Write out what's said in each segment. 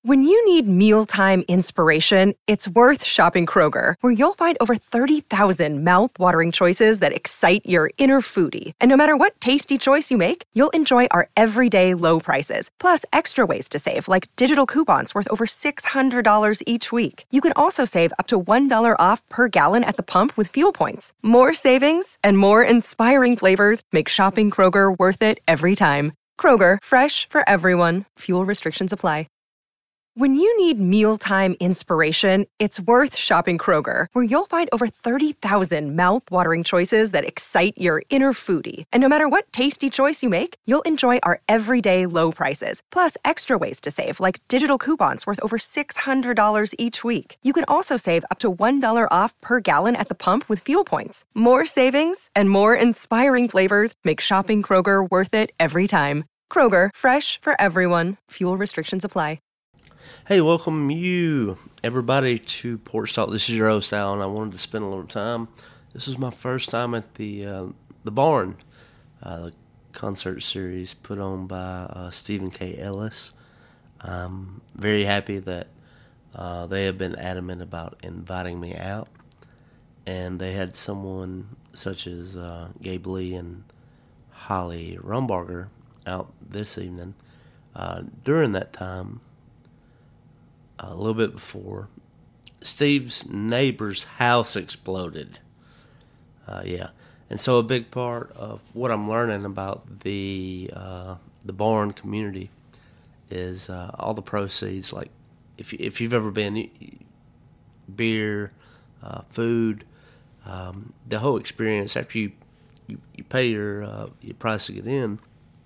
When you need mealtime inspiration, it's worth shopping Kroger, where you'll find over 30,000 mouth-watering choices that excite your inner foodie. And no matter what tasty choice you make, you'll enjoy our everyday low prices, plus extra ways to save, like digital coupons worth over $600 each week. You can also save up to $1 off per gallon at the pump with fuel points. More savings and more inspiring flavors make shopping Kroger worth it every time. Kroger, fresh for everyone. Fuel restrictions apply. When you need mealtime inspiration, it's worth shopping Kroger, where you'll find over 30,000 mouth-watering choices that excite your inner foodie. And no matter what tasty choice you make, you'll enjoy our everyday low prices, plus extra ways to save, like digital coupons worth over $600 each week. You can also save up to $1 off per gallon at the pump with fuel points. More savings and more inspiring flavors make shopping Kroger worth it every time. Kroger, fresh for everyone. Fuel restrictions apply. Hey, welcome you, everybody, to Porch Talk. This is your host, Al, and I wanted to spend a little time. This is my first time at the Barn, the concert series put on by Stephen K. Ellis. I'm very happy that they have been adamant about inviting me out, and they had someone such as Gabe Lee and Holly Rumbarger out this evening. During that time, a little bit before, Steve's neighbor's house exploded. And so a big part of what I'm learning about the Barn community is all the proceeds. Like if you've ever been, beer, food, the whole experience. After you pay your price to get in,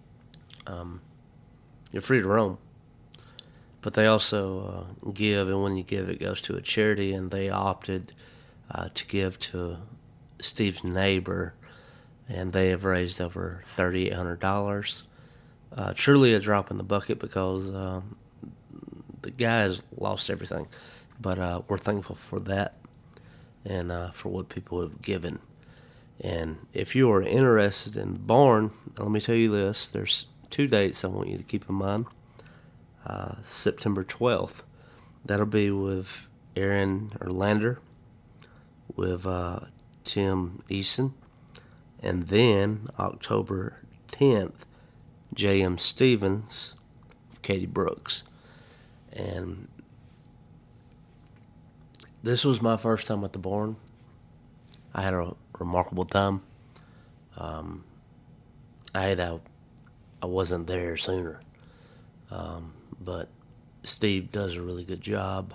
you're free to roam. But they also give, and when you give, it goes to a charity, and they opted to give to Steve's neighbor, and they have raised over $3,800. Truly a drop in the bucket, because the guy has lost everything. But we're thankful for that, and for what people have given. And if you are interested in the Barn, let me tell you this, there's 2 dates I want you to keep in mind. September 12th. That'll be with Aaron Erlander, with Tim Eason, and then October 10th, J.M. Stevens, Katie Brooks. And this was my first time at the Barn. I had a remarkable time. I wasn't there sooner. But Steve does a really good job.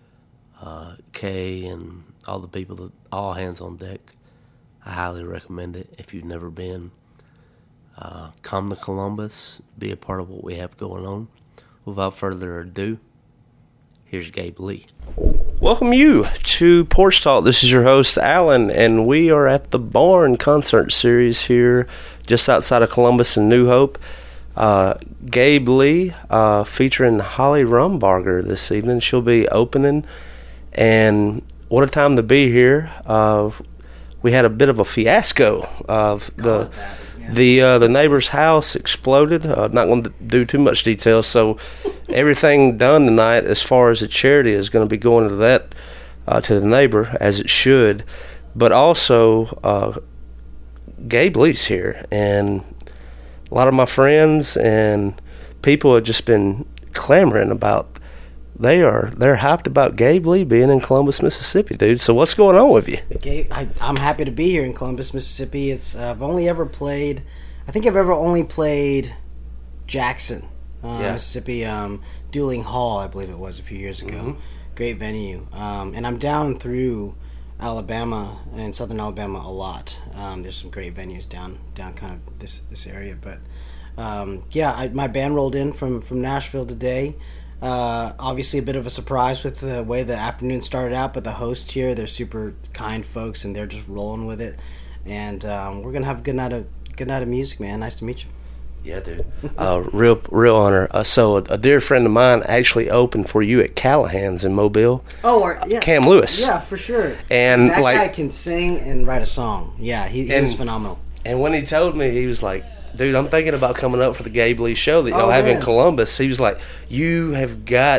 Kay and all the people, all hands on deck. I highly recommend it if you've never been. Come to Columbus, be a part of what we have going on. Without further ado, here's Gabe Lee. Welcome you to Porch Talk. This is your host, Alan, and we are at the Barn concert series here just outside of Columbus and New Hope. Gabe Lee featuring Holly Rumbarger this evening. She'll be opening, and what a time to be here. We had a bit of a fiasco of the neighbor's house exploded. Not going to do too much detail, so everything done tonight as far as the charity is going to be going to that to the neighbor, as it should. But also Gabe Lee's here, and a lot of my friends and people have just been clamoring about, they're hyped about Gabe Lee being in Columbus, Mississippi, dude. So what's going on with you? Gabe, I'm happy to be here in Columbus, Mississippi. I've only ever played Jackson, Mississippi, Dueling Hall, I believe it was a few years ago. Mm-hmm. Great venue. And I'm down through Alabama and Southern Alabama a lot. There's some great venues down kind of this area. But my band rolled in from Nashville today. Obviously a bit of a surprise with the way the afternoon started out, but the hosts here, they're super kind folks, and they're just rolling with it. And we're gonna have a good night of music, man. Nice to meet you. Yeah, dude. Real honor. So a dear friend of mine actually opened for you at Callahan's in Mobile. Oh, yeah. Cam Lewis. Yeah, for sure. And that guy can sing and write a song. Yeah, he was phenomenal. And when he told me, he was like, dude, I'm thinking about coming up for the Gabe Lee show that y'all have in Columbus. He was like, you have got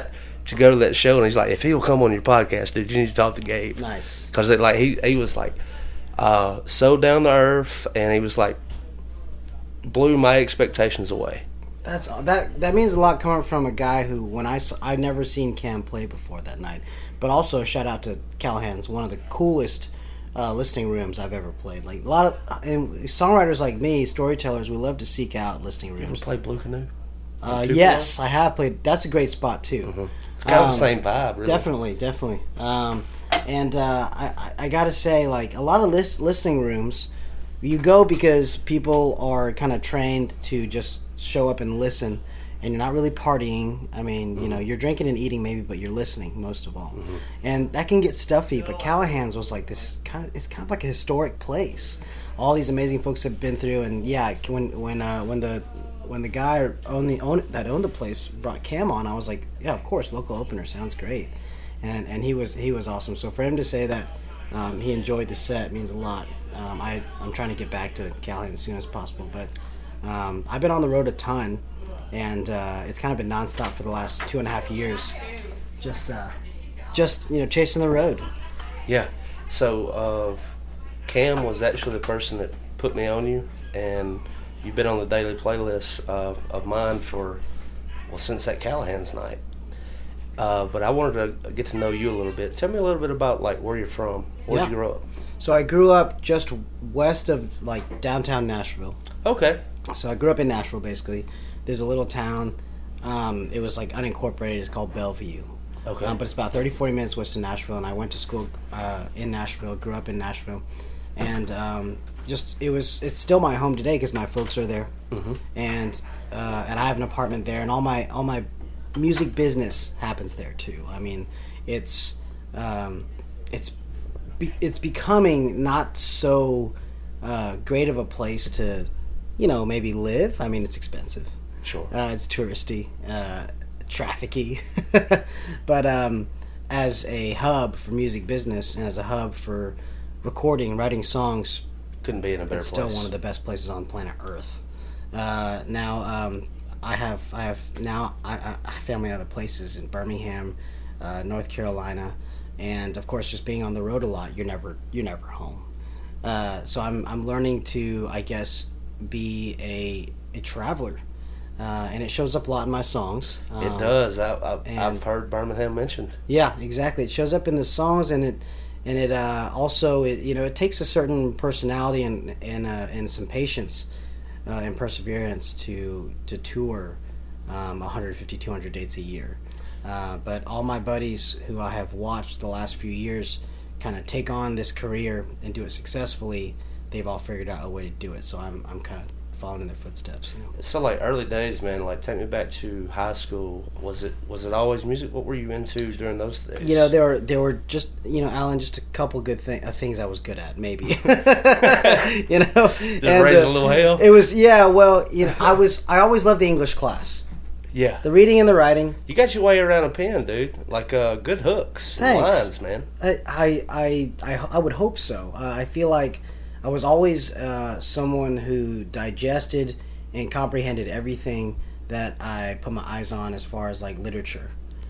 to go to that show, and he's like, if he'll come on your podcast, dude, you need to talk to Gabe. Nice. Because he was like so down to earth, and he was like blew my expectations away. That means a lot coming from a guy who, when I'd never seen Cam play before that night, but also shout out to Callahan's, one of the coolest listening rooms I've ever played. Like a lot of songwriters like me, storytellers, we love to seek out listening rooms. You ever played Blue Canoe? Yes, I have played. That's a great spot too. Mm-hmm. It's kind of the same vibe, really. Definitely. And I gotta say, like a lot of listening rooms, you go because people are kind of trained to just show up and listen, and you're not really partying. I mean, you know, you're drinking and eating maybe, but you're listening most of all. Mm-hmm. And that can get stuffy, but Callahan's was like this it's kind of like a historic place. All these amazing folks have been through, and yeah, when the guy that owned the place brought Cam on, I was like, yeah, of course, local opener sounds great. And he was awesome. So for him to say that he enjoyed the set means a lot. I'm trying to get back to Callahan as soon as possible, but I've been on the road a ton, and it's kind of been nonstop for the last 2.5 years. Just chasing the road. Yeah. So Cam was actually the person that put me on you, and you've been on the daily playlist of mine since that Callahan's night. But I wanted to get to know you a little bit. Tell me a little bit about like where you're from. Where'd you grow up? So I grew up just west of like downtown Nashville. Okay. So I grew up in Nashville, basically. There's a little town. It was like unincorporated. It's called Bellevue. Okay. But it's about 30-40 minutes west of Nashville, and I went to school in Nashville. Grew up in Nashville, and it's still my home today because my folks are there, mm-hmm. and I have an apartment there, and all my music business happens there too. I mean, it's becoming not so great of a place to, maybe live. I mean, it's expensive. Sure. It's touristy, trafficky, but as a hub for music business and as a hub for recording and writing songs, couldn't be in a better place. It's still one of the best places on planet Earth. Now, I have family in other places in Birmingham, North Carolina, and of course, just being on the road a lot, you're never home. So I'm learning to, I guess, be a traveler, and it shows up a lot in my songs. It does. I've heard Birmingham mentioned. Yeah, exactly. It shows up in the songs, and it also it takes a certain personality and some patience. And perseverance to tour 150, 200 dates a year. But all my buddies who I have watched the last few years kind of take on this career and do it successfully, they've all figured out a way to do it. So I'm kind of following in their footsteps. So like early days, man, like take me back to high school. Was it always music? What were you into during those days? There were just Alan, just a couple good things I was good at, maybe. Just raising a little hell. It was I always loved the English class. Yeah, the reading and the writing. You got your way around a pen, dude. Like good hooks, and lines, man. I would hope so. I feel like I was always someone who digested and comprehended everything that I put my eyes on as far as like literature.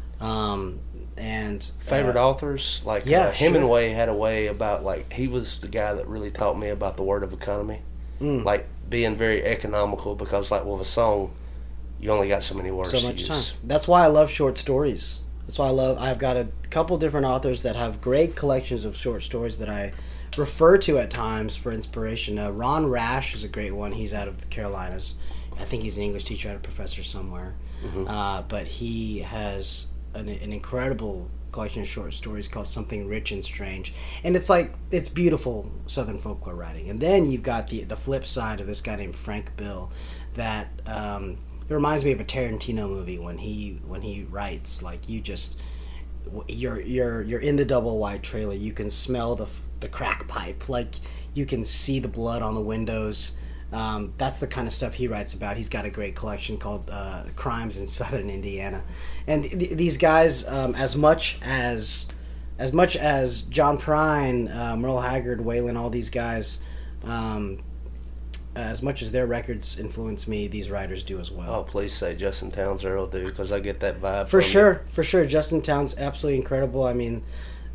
And favorite authors, like Hemingway had a way about, like, he was the guy that really taught me about the word of economy, like being very economical, because like with a song you only got so many words, so much time. That's why I love short stories. That's why I've got a couple different authors that have great collections of short stories that I refer to at times for inspiration. Ron Rash is a great one. He's out of the Carolinas. I think he's an English teacher at a professor somewhere. Mm-hmm. But he has an incredible collection of short stories called Something Rich and Strange. And it's beautiful Southern folklore writing. And then you've got the flip side of this guy named Frank Bill that it reminds me of a Tarantino movie when he writes, like, you're in the double wide trailer, you can smell the crack pipe, like you can see the blood on the windows. That's the kind of stuff he writes about. He's got a great collection called Crimes in Southern Indiana, and these guys, as much as John Prine, Merle Haggard, Waylon, all these guys, as much as their records influence me, these writers do as well. Oh, please say Justin Townes Earl, dude, because I get that vibe. For sure. Justin Townes, absolutely incredible. I mean,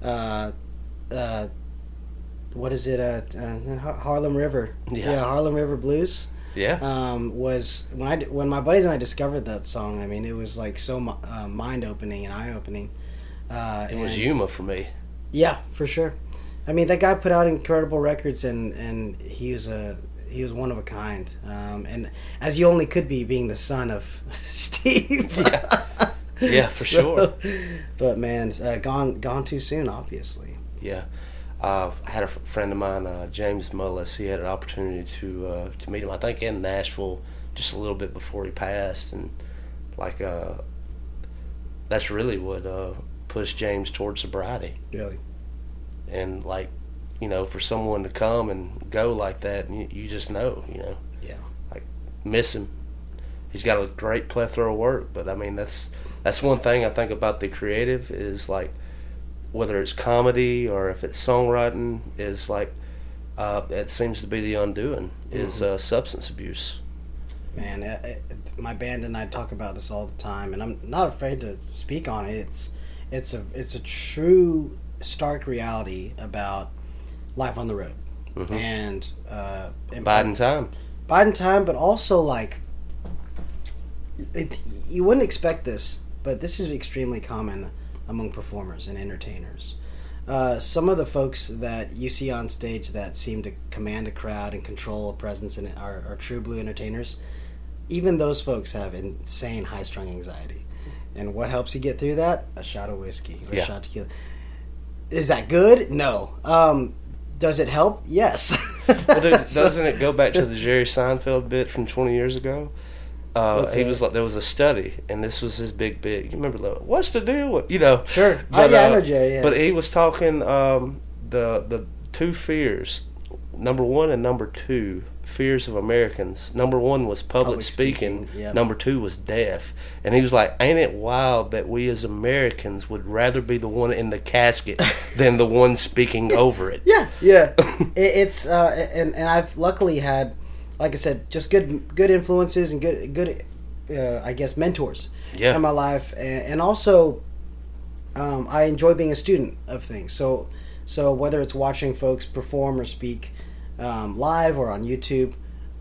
what is it? Harlem River. Yeah, Harlem River Blues. Yeah. Was when my buddies and I discovered that song. I mean, it was like so mind opening and eye opening. It was Yuma for me. Yeah, for sure. I mean, that guy put out incredible records, and he was one of a kind. And as you only could be, being the son of Steve. Yeah, for sure. But man, gone too soon, obviously. Yeah. I had a friend of mine, James Mullis. He had an opportunity to meet him, I think, in Nashville just a little bit before he passed, and like that's really what pushed James towards sobriety. Really. And like, you know, for someone to come and go like that, you just know, you know. Yeah. Like, miss him. He's got a great plethora of work, but I mean, that's one thing I think about the creative is like, whether it's comedy or if it's songwriting, is like it seems to be the undoing is substance abuse. Man, my band and I talk about this all the time, and I'm not afraid to speak on it. It's a true stark reality about life on the road, and biding time, but also like you wouldn't expect this, but this is extremely common among performers and entertainers. Some of the folks that you see on stage that seem to command a crowd and control a presence and are true blue entertainers, even those folks have insane high-strung anxiety. And what helps you get through that? A shot of whiskey or a shot of tequila. Is that good? No. Does it help? Yes. Well, dude, doesn't it go back to the Jerry Seinfeld bit from 20 years ago? He was like, there was a study, and this was his big. You remember what's the deal with, you know? Sure. But, I know Jerry. Yeah. But he was talking the two fears, number one and number two fears of Americans. Number one was public speaking. Yep. Number two was death. And he was like, ain't it wild that we as Americans would rather be the one in the casket than the one speaking over it? Yeah. It's and I've luckily had, like I said, just good influences and good I guess mentors in my life, and also I enjoy being a student of things. So whether it's watching folks perform or speak live or on YouTube,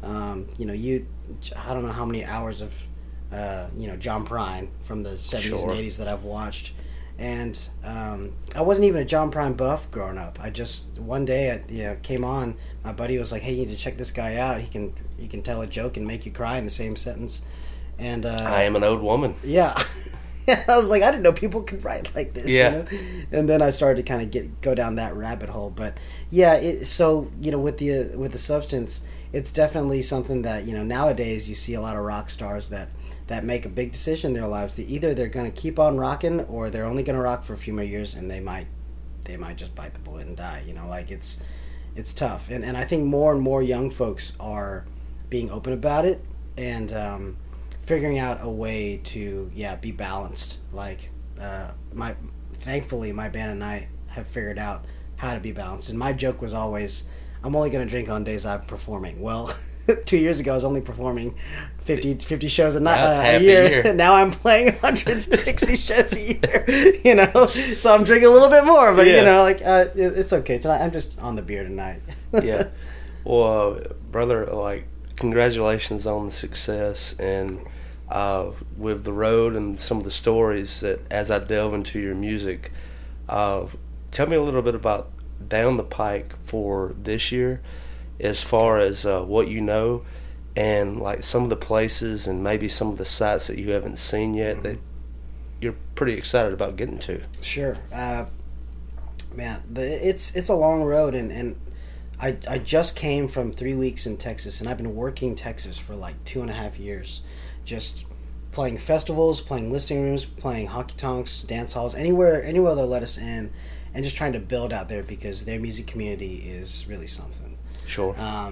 I don't know how many hours of John Prine from the 70s and 80s that I've watched. And I wasn't even a John Prine buff growing up. I just one day came on. My buddy was like, "Hey, you need to check this guy out. He can tell a joke and make you cry in the same sentence." And I am an old woman. Yeah, I was like, I didn't know people could write like this. Yeah. You know? And then I started to kind of go down that rabbit hole. But yeah, so with the substance, it's definitely something that nowadays you see a lot of rock stars that make a big decision in their lives. They're going to keep on rocking, or they're only going to rock for a few more years, and they might just bite the bullet and die. Like it's tough. And I think more and more young folks are being open about it and figuring out a way to be balanced. Like thankfully my band and I have figured out how to be balanced. And my joke was always, I'm only going to drink on days I'm performing. Well, 2 years ago I was only performing 50 shows a year. Now I'm playing 160 shows a year. So I'm drinking a little bit more, but it's okay. Tonight I'm just on the beer tonight. Yeah. Well, brother, like, congratulations on the success, and with the road and some of the stories that as I delve into your music, tell me a little bit about down the pike for this year, as far as what you know, and like some of the places and maybe some of the sites that you haven't seen yet that you're pretty excited about getting to. Sure. Man, it's a long road, and I just came from 3 weeks in Texas, and I've been working Texas for like 2.5 years, just playing festivals, playing listing rooms, playing honky tonks, dance halls, anywhere they'll let us in, and just trying to build out there because their music community is really something. Sure.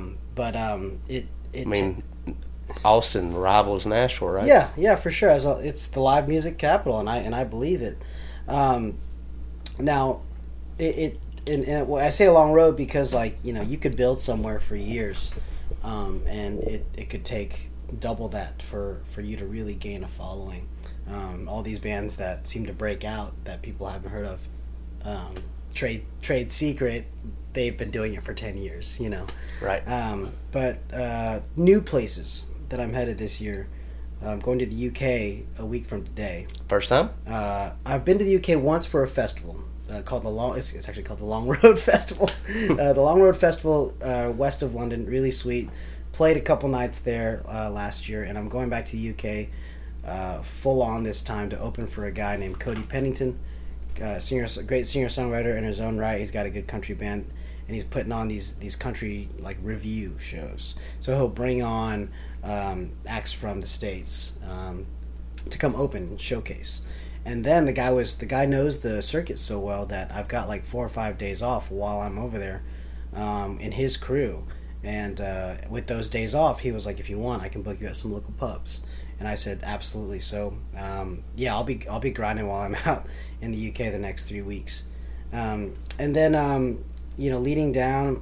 Austin rivals Nashville, right? Yeah, for sure. It's the live music capital, and I believe it. Now, I say a long road because you could build somewhere for years, and it could take double that for you to really gain a following. All these bands that seem to break out that people haven't heard of, Trade Secret, they've been doing it for 10 years, you know. Right. But new places that I'm headed this year. I'm going to the UK a week from today. First time? I've been to the UK once for a festival called it's actually called the Long Road Festival. The Long Road Festival, west of London, really sweet. Played a couple nights there last year, and I'm going back to the UK full on this time to open for a guy named Cody Pennington, great singer-songwriter in his own right. He's got a good country band, and he's putting on these country like review shows. So he'll bring on acts from the States to come open and showcase. And then the guy knows the circuit so well that I've got like 4 or 5 days off while I'm over there in his crew. And with those days off, he was like, if you want, I can book you at some local pubs. And I said, absolutely. So I'll be grinding while I'm out in the UK the next 3 weeks. And then leading down,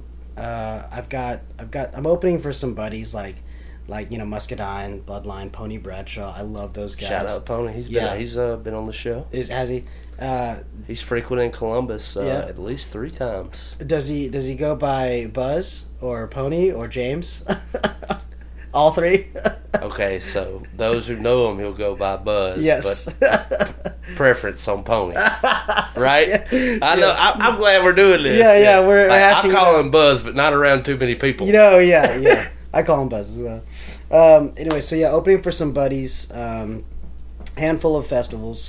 I'm opening for some buddies like Muscadine, Bloodline, Pony Bradshaw. I love those guys. Shout out Pony. He's been on the show. Has he? He's frequenting Columbus at least 3 times. Does he go by Buzz or Pony or James? All 3? Okay, so those who know him, he'll go by Buzz. Yes. But preference on Pony. Right? I know. I'm glad we're doing this. Yeah. We're I call him Buzz, but not around too many people. Yeah. I call him Buzz as well. Anyway, so opening for some buddies, handful of festivals,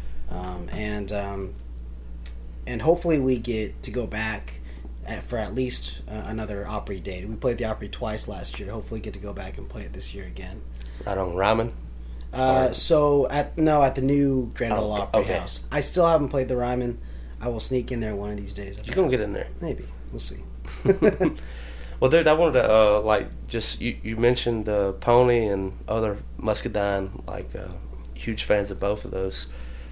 and hopefully we get to go back for at least another Opry date. We played the Opry twice last year. Hopefully get to go back and play it this year again. Right on Ryman? So at the new Grand Ole Opry House. I still haven't played the Ryman. I will sneak in there one of these days. You're going to get in there. Maybe. We'll see. Well, dude, I wanted to, you mentioned Pony and other Muscadine, huge fans of both of those.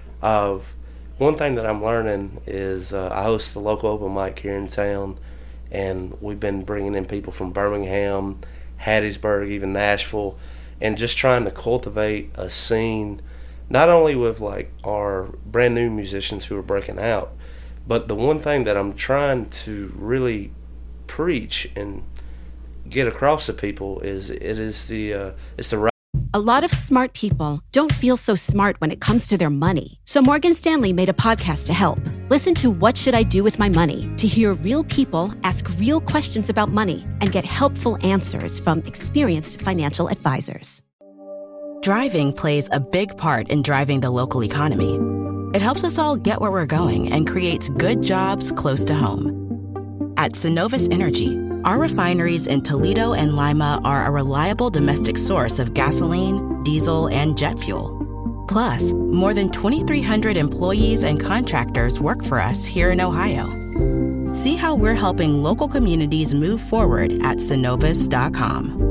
One thing that I'm learning is I host the local open mic here in town, and we've been bringing in people from Birmingham, Hattiesburg, even Nashville, and just trying to cultivate a scene, not only with our brand new musicians who are breaking out, but the one thing that I'm trying to really preach and get across to people is it's the right. A lot of smart people don't feel so smart when it comes to their money. So Morgan Stanley made a podcast to help. Listen to What Should I Do With My Money to hear real people ask real questions about money and get helpful answers from experienced financial advisors. Driving plays a big part in driving the local economy. It helps us all get where we're going and creates good jobs close to home. At Synovus Energy, our refineries in Toledo and Lima are a reliable domestic source of gasoline, diesel, and jet fuel. Plus, more than 2,300 employees and contractors work for us here in Ohio. See how we're helping local communities move forward at Synovus.com.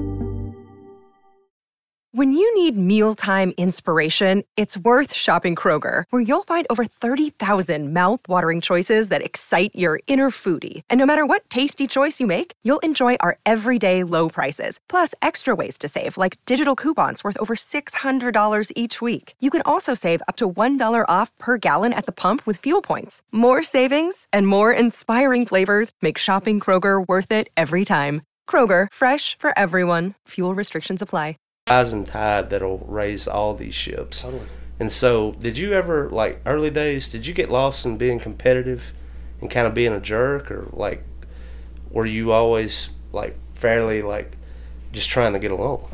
When you need mealtime inspiration, it's worth shopping Kroger, where you'll find over 30,000 mouth-watering choices that excite your inner foodie. And no matter what tasty choice you make, you'll enjoy our everyday low prices, plus extra ways to save, like digital coupons worth over $600 each week. You can also save up to $1 off per gallon at the pump with fuel points. More savings and more inspiring flavors make shopping Kroger worth it every time. Kroger, fresh for everyone. Fuel restrictions apply. Rising tide that'll raise all these ships. Totally. And so, did you ever, early days, did you get lost in being competitive and kind of being a jerk, or were you always fairly just trying to get along?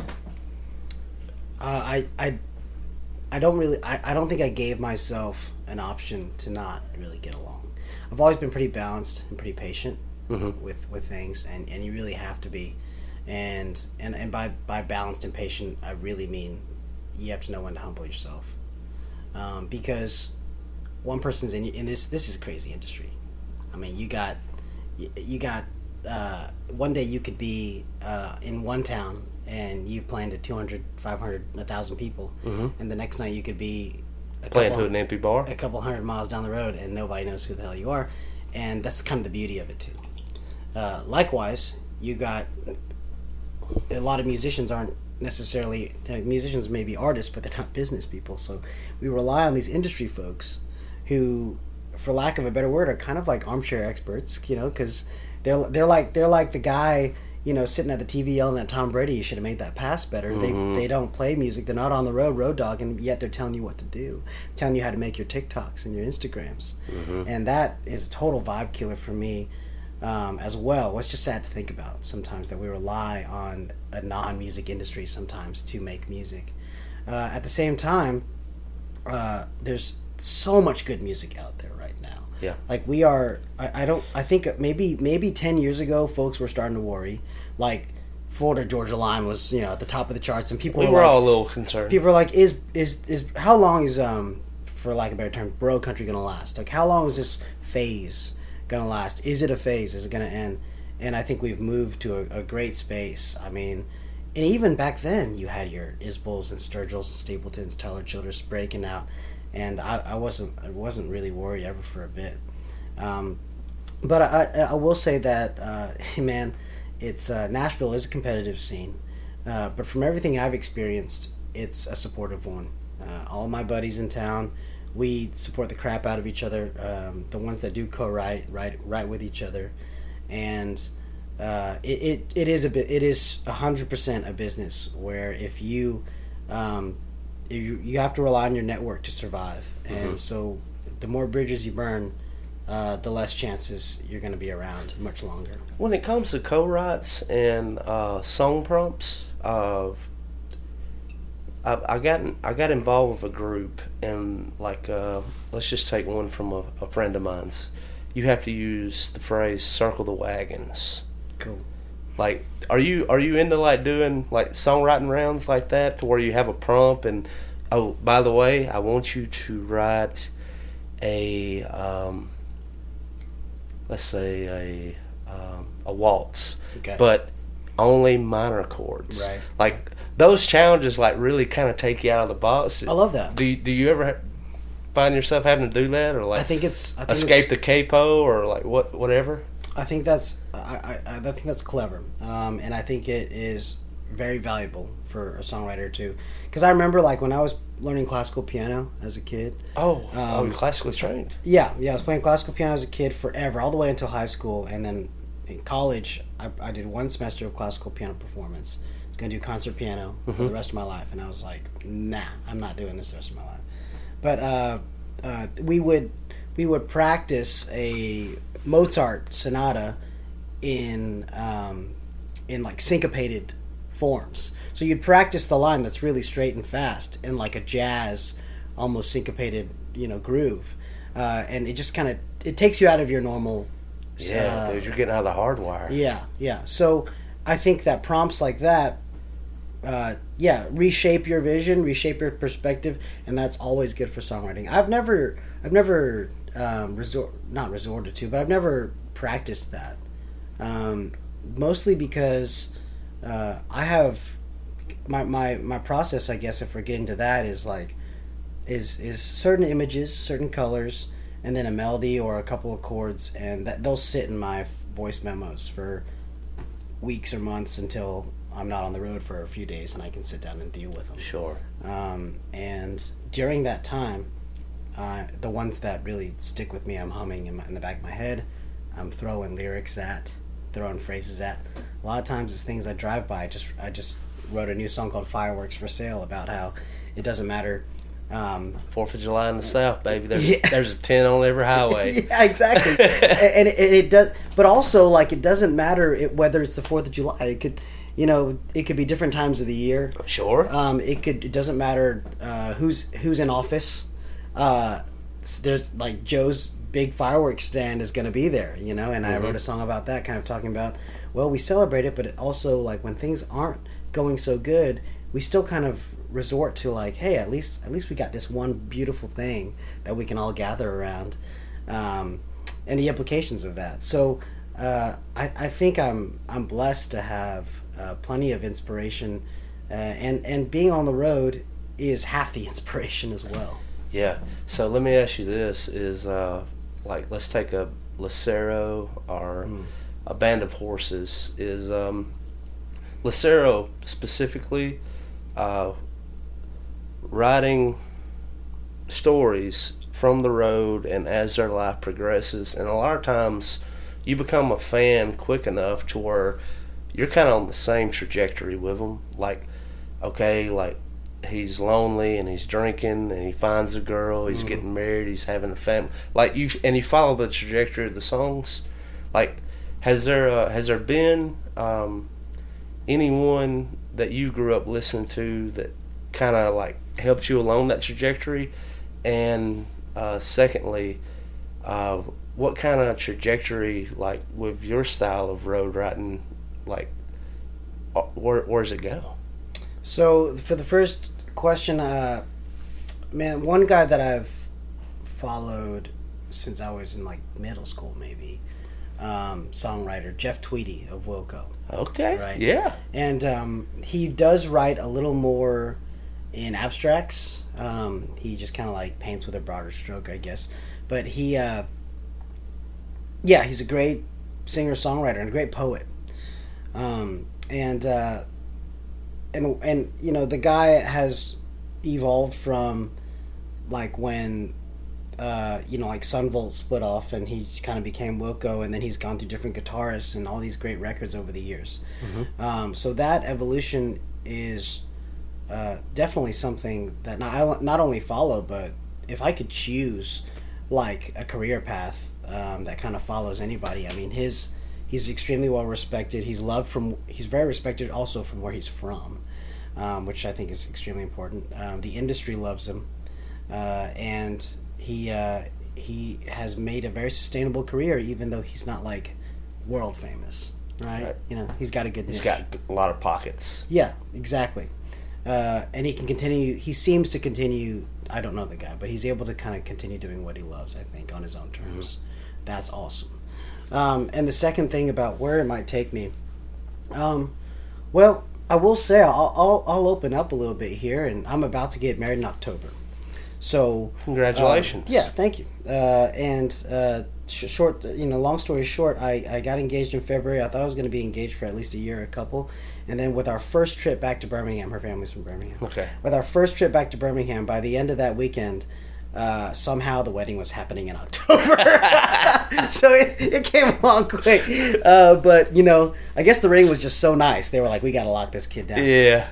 I don't think I gave myself an option to not really get along. I've always been pretty balanced and pretty patient with things, and you really have to be. And by balanced and patient, I really mean you have to know when to humble yourself, because one person's in this is a crazy industry. I mean, you got one day you could be in one town and you playing to 200, 500, 1,000 people, and the next night you could be playing to an empty bar a couple hundred miles down the road and nobody knows who the hell you are, and that's kind of the beauty of it too. Likewise, you got a lot of musicians aren't necessarily, musicians may be artists, but they're not business people. So we rely on these industry folks who, for lack of a better word, are kind of like armchair experts, because they're like the guy, sitting at the TV yelling at Tom Brady, you should have made that pass better. They don't play music. They're not on the road dog, and yet they're telling you what to do, telling you how to make your TikToks and your Instagrams. And that is a total vibe killer for me as well. It's just sad to think about sometimes that we rely on a non-music industry sometimes to make music. At the same time, there's so much good music out there right now. Yeah. Like we are, I think maybe 10 years ago, folks were starting to worry. Like Florida Georgia Line was, at the top of the charts, and people were all a little concerned. People were like, is how long is, for lack of a better term, bro country gonna last? Like, how long is this phase gonna last? Is it a phase? Is it gonna end? And I think we've moved to a great space. I mean, and even back then, you had your Isbells and Sturgills and Stapletons, Tyler Childers breaking out. And I wasn't really worried ever for a bit, but I will say that man, it's Nashville is a competitive scene, but from everything I've experienced, it's a supportive one. All my buddies in town, we support the crap out of each other. The ones that do co-write write with each other, and it is 100% a business where if you you have to rely on your network to survive. And so the more bridges you burn, the less chances you're going to be around much longer. When it comes to co-writes and song prompts, I got involved with a group, and like let's just take one from a friend of mine's. You have to use the phrase "circle the wagons." Cool. Like, are you into like doing like songwriting rounds like that, to where you have a prompt and, oh, by the way, I want you to write a let's say a waltz, okay, but only minor chords. Right. Like those challenges like really kind of take you out of the box. I love that. Do you ever find yourself having to do that, or like I think escape the capo, or like whatever? I think that's I think that's clever, and I think it is very valuable for a songwriter too. Because I remember like when I was learning classical piano as a kid. Oh, classically trained. Yeah, I was playing classical piano as a kid forever, all the way until high school, and then in college I did one semester of classical piano performance. I was going to do concert piano for the rest of my life, and I was like, nah, I'm not doing this the rest of my life. But we would practice a Mozart sonata in like syncopated forms. So you'd practice the line that's really straight and fast in like a jazz, almost syncopated, groove, and it just kind of it takes you out of your normal. Yeah, dude, you're getting out of the hard wire. Yeah. So I think that prompts like that, reshape your vision, reshape your perspective, and that's always good for songwriting. I've never resorted to, but I've never practiced that. Mostly because I have my process, I guess, if we're getting to that, is like is certain images, certain colors, and then a melody or a couple of chords, and that they'll sit in my voice memos for weeks or months until I'm not on the road for a few days and I can sit down and deal with them. Sure. And during that time, the ones that really stick with me, I'm humming in the back of my head. I'm throwing lyrics at, throwing phrases at. A lot of times it's things I drive by. I just wrote a new song called Fireworks for Sale about how it doesn't matter. 4th of July in the South, baby. There's a 10 on every highway. Yeah, exactly. and it does, but also like it doesn't matter whether it's the 4th of July. It could, it could be different times of the year. Sure. It doesn't matter who's in office. There's like Joe's big fireworks stand is going to be there, and I wrote a song about that, kind of talking about, well, we celebrate it, but it also, like, when things aren't going so good, we still kind of resort to like, hey, at least we got this one beautiful thing that we can all gather around, and the implications of that. So I think I'm blessed to have plenty of inspiration, and being on the road is half the inspiration as well. Yeah. So let me ask you this: is like, let's take a Lucero or a Band of Horses. Is Lucero specifically, writing stories from the road and as their life progresses, and a lot of times you become a fan quick enough to where you're kind of on the same trajectory with them. Like, okay, like he's lonely and he's drinking and he finds a girl, he's getting married, he's having a family. Like you follow the trajectory of the songs. Like, has there been anyone that you grew up listening to that kind of like helped you along that trajectory? And secondly, what kind of trajectory, like with your style of road writing, like where does it go? So for the first question, man, one guy that I've followed since I was in like middle school, maybe, songwriter Jeff Tweedy of Wilco. Okay. Right. Yeah. And he does write a little more in abstracts. He just kind of like paints with a broader stroke, I guess. But he's a great singer-songwriter and a great poet. And you know, the guy has evolved from like when you know, like Sunvolt split off and he kind of became Wilco, and then he's gone through different guitarists and all these great records over the years. So that evolution is definitely something that I not only follow, but if I could choose like a career path that kind of follows anybody, I mean, he's extremely well respected. He's very respected also from where he's from, which I think is extremely important. The industry loves him, and he has made a very sustainable career, even though he's not like world famous, right? You know, he's got a good niche. He's got a lot of pockets. Yeah, exactly. And he can continue. He seems to continue. I don't know the guy, but he's able to kind of continue doing what he loves, I think, on his own terms. That's awesome. And the second thing about where it might take me, well, I will say I'll open up a little bit here, and I'm about to get married in October. So congratulations. Yeah, thank you. Short, you know, long story short, I got engaged in February. I thought I was going to be engaged for at least a year, a couple. And then with our first trip back to Birmingham, her family's from Birmingham. Okay. With our first trip back to Birmingham, by the end of that weekend, somehow the wedding was happening in October. So it came along quick. But, you know, I guess the ring was just so nice. They were like, we got to lock this kid down. Yeah.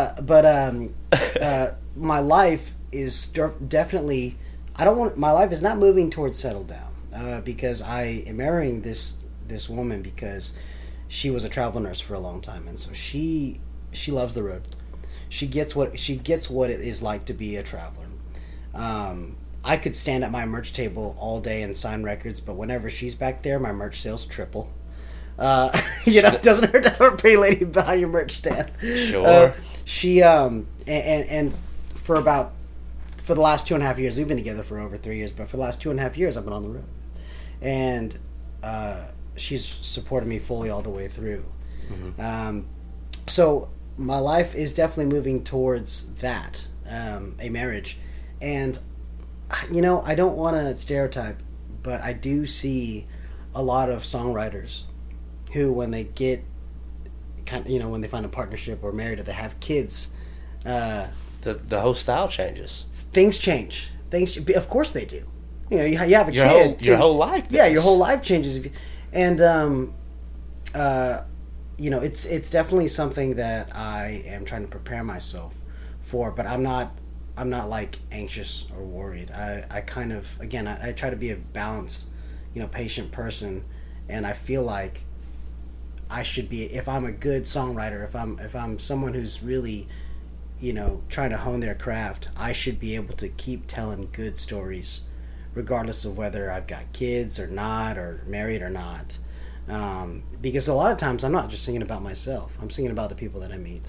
My life is definitely, my life is not moving towards settle down, because I am marrying this woman because she was a travel nurse for a long time, and so she loves the road. She gets what it is like to be a traveler. I could stand at my merch table all day and sign records, but whenever she's back there, my merch sales triple. You know, it doesn't hurt to have a pretty lady behind your merch stand. Sure. She and for the last 2.5 years, we've been together for over 3 years, but for the last 2.5 years, I've been on the road, and she's supported me fully all the way through. So my life is definitely moving towards that, a marriage. And, you know, I don't want to stereotype, but I do see a lot of songwriters who, when they get when they find a partnership or married or they have kids, the whole style changes. Things change. Of course they do. You know, you have a kid. Your whole life does. Yeah, your whole life changes. And, you know, it's definitely something that I am trying to prepare myself for, but I'm not like anxious or worried. I kind of, again, I try to be a balanced, you know, patient person, and I feel like I should be, if I'm a good songwriter, if I'm someone who's really, you know, trying to hone their craft, I should be able to keep telling good stories, regardless of whether I've got kids or not, or married or not. Because a lot of times I'm not just singing about myself. I'm singing about the people that I meet.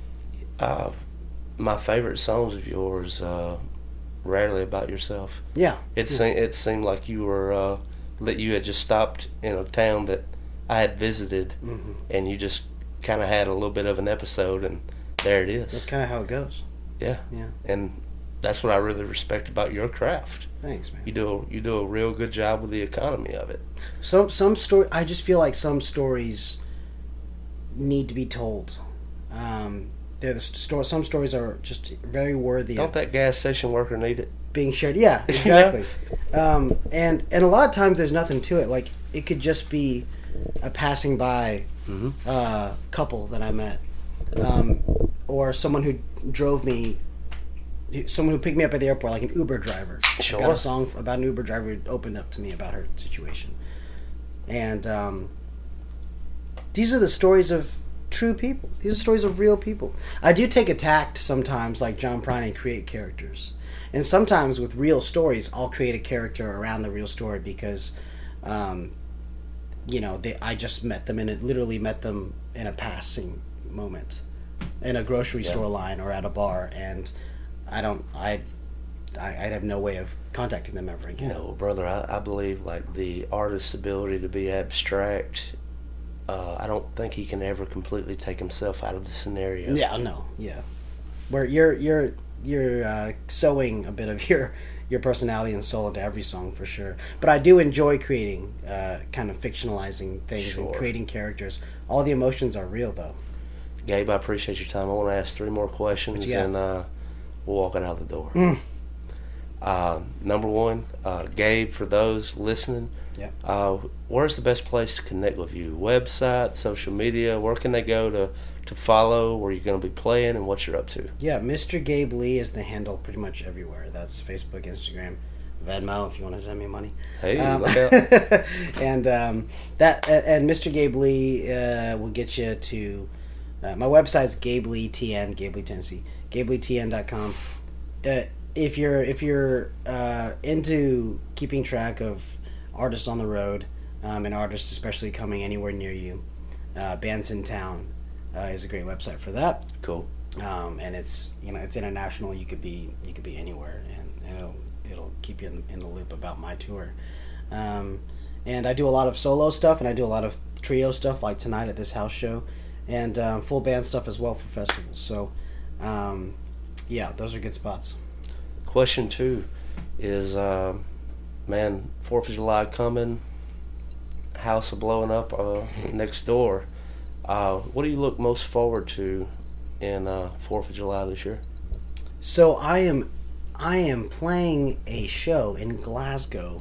My favorite songs of yours, rarely about yourself. Yeah. It seemed like you were that you had just stopped in a town that I had visited, and you just kind of had a little bit of an episode, and there it is. That's kind of how it goes. Yeah. Yeah. And that's what I really respect about your craft. Thanks, man. You do a real good job with the economy of it. Some story. I just feel like some stories need to be told. Some stories are just very worthy. Don't that gas station worker need it? Being shared. Yeah, exactly. And a lot of times there's nothing to it. Like, it could just be a passing by couple that I met, or someone who drove me, someone who picked me up at the airport, like an Uber driver. Sure. I got a song about an Uber driver who opened up to me about her situation. And these are the stories of true people. These are stories of real people. I do take a tact sometimes, like John Prine, and create characters. And sometimes with real stories, I'll create a character around the real story because, I just met them, and it literally met them in a passing moment in a grocery store line or at a bar, and I'd have no way of contacting them ever again. Brother, I believe like the artist's ability to be abstract. I don't think he can ever completely take himself out of the scenario. Yeah, no, yeah. Where you're sowing a bit of your personality and soul into every song for sure. But I do enjoy creating, kind of fictionalizing things and creating characters. All the emotions are real, though. Gabe, I appreciate your time. I want to ask 3 more questions, and we'll walk out the door. Number 1, Gabe, for those listening, where's the best place to connect with you? Website, social media, where can they go to follow where you're going to be playing and what you're up to? Yeah, Mr. Gabe Lee is the handle pretty much everywhere. That's Facebook, Instagram, Venmo if you want to send me money. Hey, look out. And Mr. Gabe Lee will get you to my website's Gabe Lee TN, Gabe Lee Tennessee, GabeLeeTN.com. If you're into keeping track of artists on the road, and artists especially coming anywhere near you, Bands in Town is a great website for that. Cool. And it's it's international. You could be anywhere, and it'll keep you in the loop about my tour. And I do a lot of solo stuff, and I do a lot of trio stuff, like tonight at this house show, and full band stuff as well for festivals. So, those are good spots. Question 2 is, 4th of July coming, house blowing up next door. What do you look most forward to in 4th of July this year? So I am playing a show in Glasgow,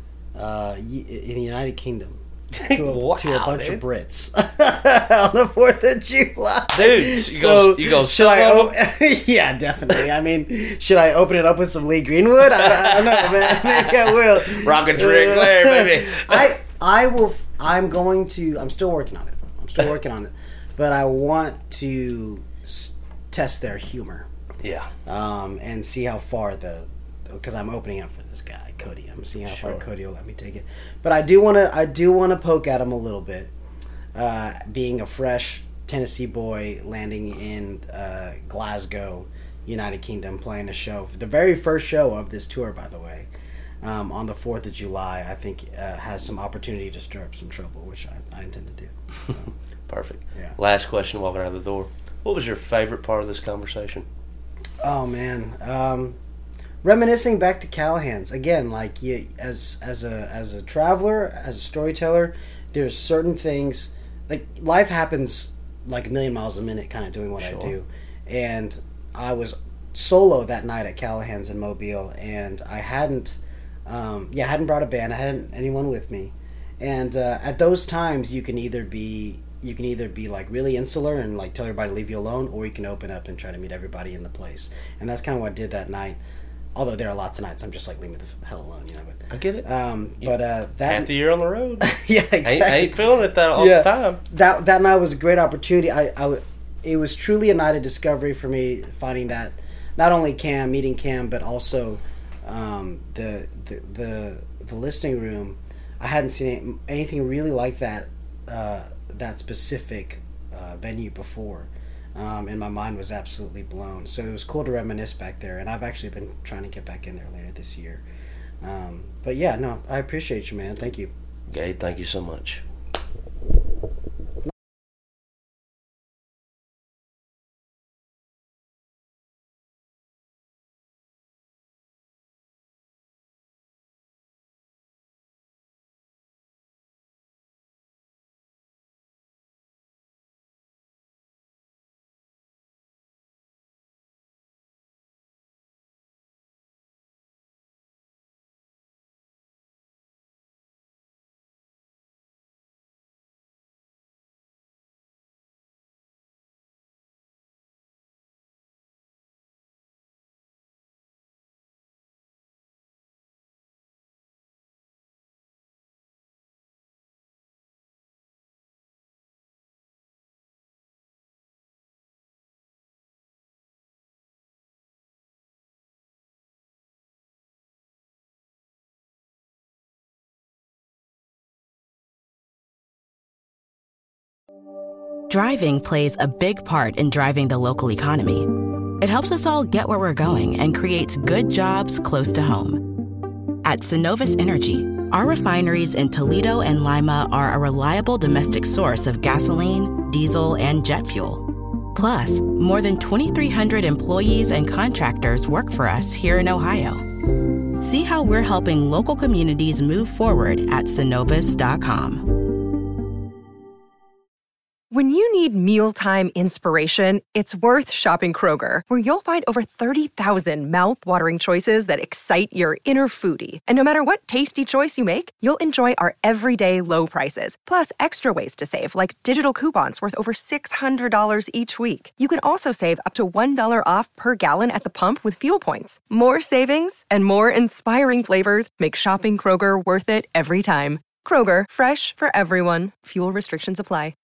in the United Kingdom, to a bunch of Brits on the 4th of July. Dude, you go. Should I? Yeah, definitely. I mean, should I open it up with some Lee Greenwood? I don't know, man. Maybe I will. Rock and drink, Claire, baby. I will. I'm going to. I'm still working on it. But I want to test their humor. Yeah. And see how far because I'm opening up for this guy Cody. I'm seeing how far Cody will let me take it. But I do want to poke at him a little bit. Being a fresh Tennessee boy landing in Glasgow, United Kingdom, playing a show, the very first show of this tour, by the way, on the 4th of July, I think has some opportunity to stir up some trouble, which I intend to do. So. Perfect. Yeah. Last question, walking out the door. What was your favorite part of this conversation? Oh man, reminiscing back to Callahan's again. Like as a traveler, as a storyteller, there's certain things, like life happens like a million miles a minute, kind of doing what I do. And I was solo that night at Callahan's in Mobile, and I hadn't brought a band. I hadn't anyone with me. And at those times, you can either be like really insular and like tell everybody to leave you alone, or you can open up and try to meet everybody in the place. And that's kind of what I did that night. Although there are lots of nights I'm just like, leave me the hell alone, But I get it. That half the year on the road. Yeah, exactly. I ain't feeling it all the time. That night was a great opportunity. It was truly a night of discovery for me, finding that not only meeting Cam, but also the listening room. I hadn't seen anything really like that specific venue before, and my mind was absolutely blown. So it was cool to reminisce back there, and I've actually been trying to get back in there later this year. But yeah, no, I appreciate you, man. Thank you. Gabe, thank you so much. Driving plays a big part in driving the local economy. It helps us all get where we're going and creates good jobs close to home. At Synovus Energy, our refineries in Toledo and Lima are a reliable domestic source of gasoline, diesel, and jet fuel. Plus, more than 2,300 employees and contractors work for us here in Ohio. See how we're helping local communities move forward at Synovus.com. When you need mealtime inspiration, it's worth shopping Kroger, where you'll find over 30,000 mouth-watering choices that excite your inner foodie. And no matter what tasty choice you make, you'll enjoy our everyday low prices, plus extra ways to save, like digital coupons worth over $600 each week. You can also save up to $1 off per gallon at the pump with fuel points. More savings and more inspiring flavors make shopping Kroger worth it every time. Kroger, fresh for everyone. Fuel restrictions apply.